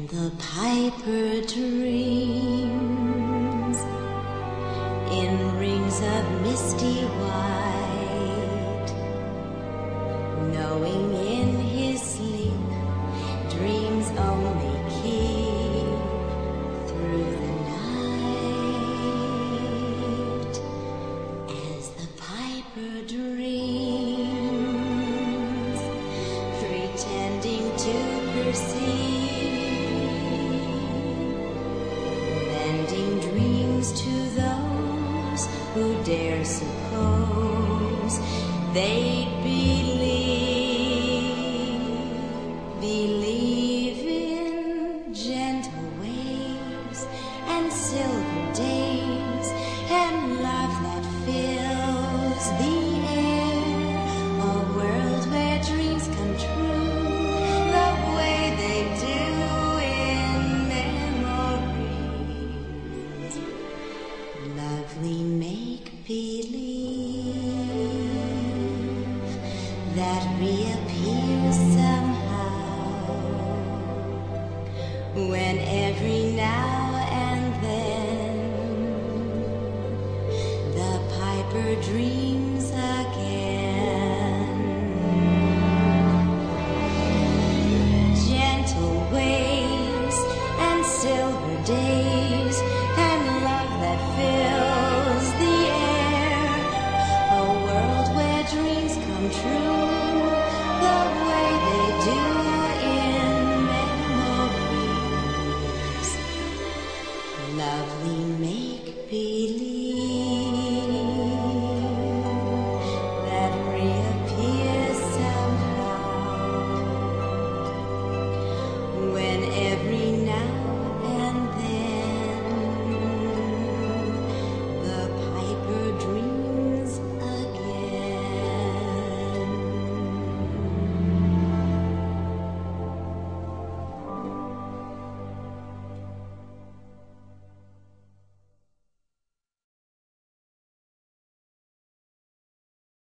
The piper dreams in rings of misty white, knowing in his sleep dreams only keep through the night. As the piper dreams, pretending to perceive, lending dreams to those who dare suppose they'd believe in gentle waves and silver days and love that fills the air, a world where dreams come true the way they do in memories. Lovely make-believe that reappears somehow when every now and then the piper dreams again. Gentle waves and silver days and love that fills the air, a world where dreams come true the way they do